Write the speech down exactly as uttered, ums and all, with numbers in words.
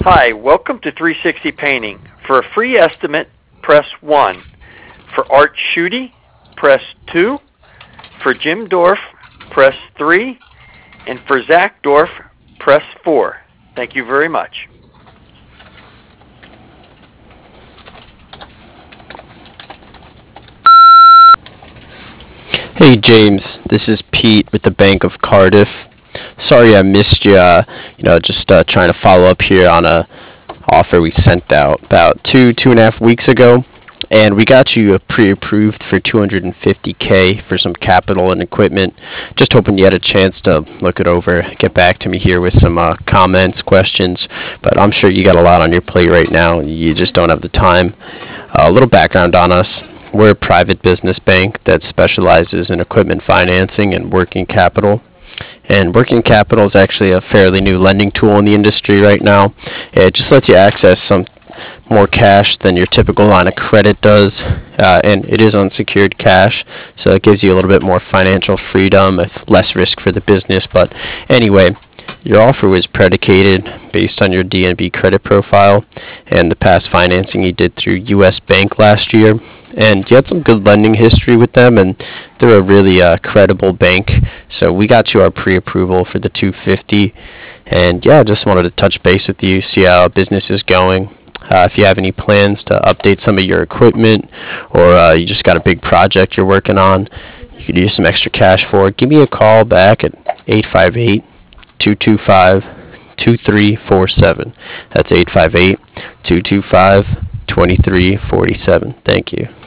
Hi, welcome to three sixty Painting. For a free estimate, press one. For Art Schutte, press two. For Jim Dorf, press three. And for Zach Dorf, press four. Thank you very much. Hey James, this is Pete with the Bank of Cardiff. Sorry I missed you. Uh, you know, just uh, trying to follow up here on a offer we sent out about two two and a half weeks ago, and we got you uh, pre-approved for two hundred fifty k for some capital and equipment. Just hoping you had a chance to look it over, get back to me here with some uh, comments, questions. But I'm sure you got a lot on your plate right now, and you just don't have the time. Uh, a little background on us. We're a private business bank that specializes in equipment financing and working capital. And working capital is actually a fairly new lending tool in the industry right now. It just lets you access some more cash than your typical line of credit does, uh, and it is unsecured cash, so it gives you a little bit more financial freedom with less risk for the business. But anyway, your offer was predicated based on your D N B credit profile and the past financing you did through U S Bank last year. And you had some good lending history with them, and they're a really uh, credible bank. So we got you our pre-approval for the two hundred fifty, and yeah, just wanted to touch base with you, see how business is going. Uh, if you have any plans to update some of your equipment, or uh, you just got a big project you're working on, you could use some extra cash for, give me a call back at eight five eight, two two five, two three four seven. That's eight five eight, two two five, two three four seven. Thank you.